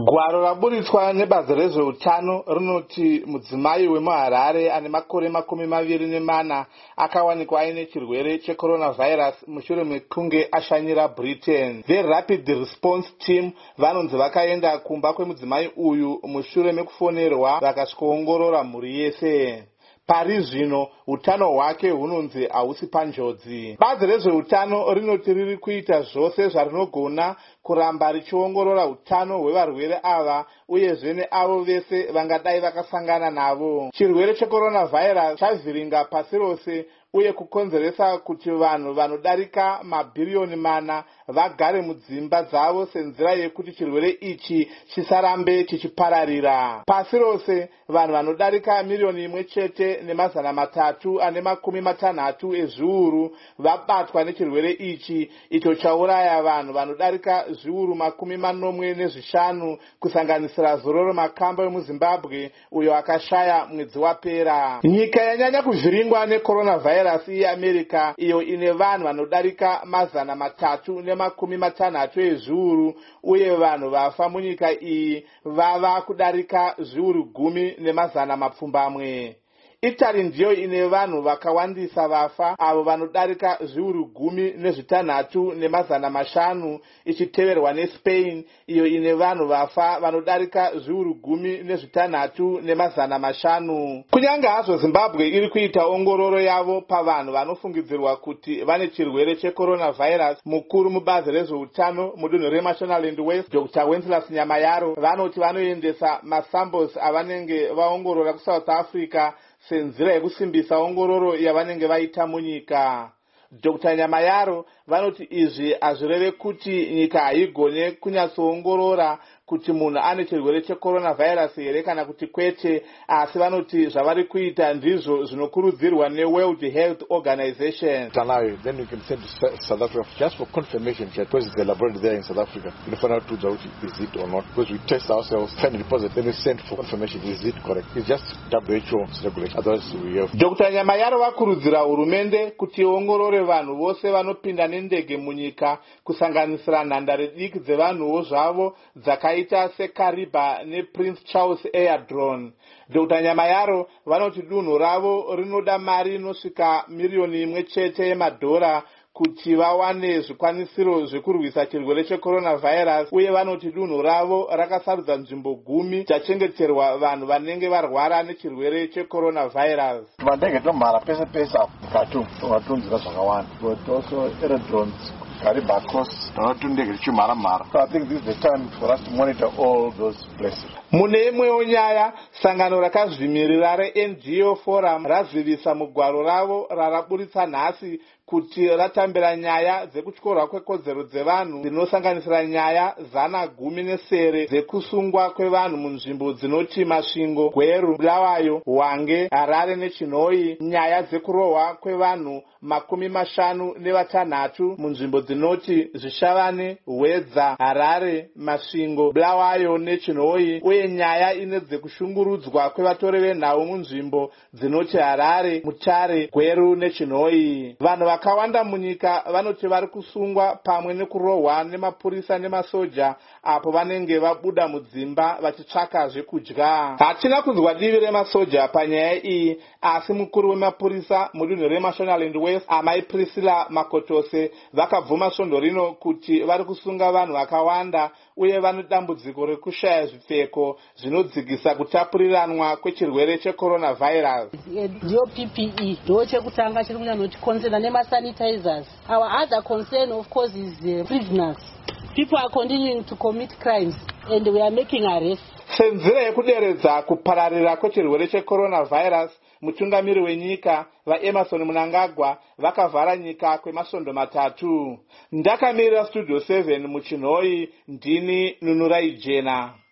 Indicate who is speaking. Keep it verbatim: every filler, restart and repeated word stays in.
Speaker 1: Gwaro raburitswa nebazi rezveutano rinoti mudzimai wemuHarare ane makore makumi maviri nemana akawanikwa aine chirwere checoronavirus mushure mekunge ashanyira Britain. The Rapid Response Team vanonzi vakaenda kumba kwemudzimai uyu mushure mekufonerwa vakasvikoongorora mhuri yese. Pari zvino utano hwake hunonzi hausi panjodzi. Bazi rezveutano rinoti riri kuita zvose zvarinogona kuramba richiongorora utano hwevarwere ava uyezve neavo vese vangadai vakasangana navo. Chirwere checoronavirus chavhiringa pasi rose uye kukonzeresa kuti vanhu vanodarika mabhiriyoni mana vagare mudzimba dzavo senzira yekuti chirwere ichi chisarambe chichipararira. Pasi rose vanhu vanodarika miliyoni imwe chete nemazana matatu ane makumi matanhatu ezviuru vabatwa nechirwere ichi, icho chauraya vanhu vanodarika zviuru makumi manomwe nezvishanu kusanganisira Zororo Makamba wemuZimbabwe uyo akashaya mwedzi wapera. Nyika yanyanya kuvhiringwa necoronavirus yeAmerica iyo ine vanhu vanodarika mazana matatu nemakumi matanhatu ezviuru uye vanhu vafa munyika iyi vava kudarika zviuru gumi nemazana mapfumbamwe. Italy ndiyo ine vanhu vakawandisa vafa avo vanodarika zviuru gumi nezvitanhatu nemazana mashanu ichiteverwa neSpain iyo ine vanhu vafa vanodarika zviuru gumi nezvitanhatu nemazana mashanu. Kunyange hazvo Zimbabwe iri kuita ongororo yavo pavanhu vanofungidzirwa kuti vane chirwere checoronavirus, mukuru mubazi rezveutano mudunhu reMashonaland West Doctor Wenceslas Nyamayaro vanoti vanoendesa masamples avanenge vaongorora kuSouth Africa senzira yekusimbisa ongororo yavanenge vaita munyika. Doctor Nyamayaro vanoti izvi hazvireve kuti nyika haigone kunyatsoongorora kuti munhu ane chirwere checoronavirus here kana kuti kwete, asi vanoti zvavari kuita ndizvo zvinokurudzirwa neWorld Health Organization.
Speaker 2: Tanayo, then you can send to South Africa just for confirmation because it's the laboratory there in South Africa. You find out is it or not, because we test ourselves, find the positive, then we send for confirmation is it correct. It's just W H O regulation. Otherwise we have.
Speaker 1: Doctor Nyamayaro vakurudzira hurumende kuti iongorore vanhu vose vanopinda nendege munyika kusanganisira nhandare diki dzevanhuwo zvavo dzakaita seKariba nePrince Charles Airdrone. Doctor Nyamayaro vanoti dunhu ravo rinoda mari inosvika miliyoni imwe chete yemadhora kuti vawane zvikwanisiro zvekurwisa chirwere checoronavirus uye vanoti dunhu ravo rakasarudza nzvimbo gumi dzachengeterwa vanhu vanenge varwara nechirwere checoronavirus.
Speaker 2: Mandenge tomhara pese pese mukati tomatunzira zvakawanda but also aerodrones Kariba coast vanotundege richimhara mhara. So I think this is the time for us to monitor all those places.
Speaker 1: Mune imwewo nyaya, sangano rakazvimirira reN G O Forum razivisa mugwaro ravo raraburitsa nhasi kuti ratambira nyaya dzekutyorwa kwekodzero dzevanhu dzinosanganisira nyaya zana gumi nesere dzekusungwa kwevanhu munzvimbo dzinoti Masvingo, Gweru, Bulawayo, Hwange, Harare neChinhoyi, nyaya dzekurohwa kwevanhu makumi mashanu nevatanhatu munzvimbo dzinoti Zvishavane, Hwedza, Harare, Masvingo, Bulawayo neChinhoyi uye nyaya ine dzekushungurudzwa kwevatori venhau munzvimbo dzinoti Harare, Mutare, Gweru neChinhoyi. Vanhu vakawanda munyika vanoti vari kusungwa pamwe nekurohwa nemapurisa nemasoja apo vanenge vabuda mudzimba vachitsvaka zvekudya. Hatina kunzwa divi remasoja panyaya iyi, asi mukuru wemapurisa mudunhu reMashonaland West Amai Priscilla Makotose vakabvuma svondo rino kuti vari kusunga vanhu vakawanda uye vane dambudziko rekushaya zvipfeko zvinodzikisa kutapuriranwa kwechirwere checoronavirus.
Speaker 3: Ndiyo P P E ndo chekutanga chiri kunyanotikonzera nemasanitizers. Our other concern of course is uh, prisoners. People are continuing to commit crimes and we are making arrests.
Speaker 1: Senzira yekuderedza kupararira kwechirwere checoronavirus, mutungamiri wenyika vaEmerson Mnangagwa vakavhara nyika kwemasondo matatu. Ndakamirira Studio seven muChinhoyi, ndini Nunurai Jena.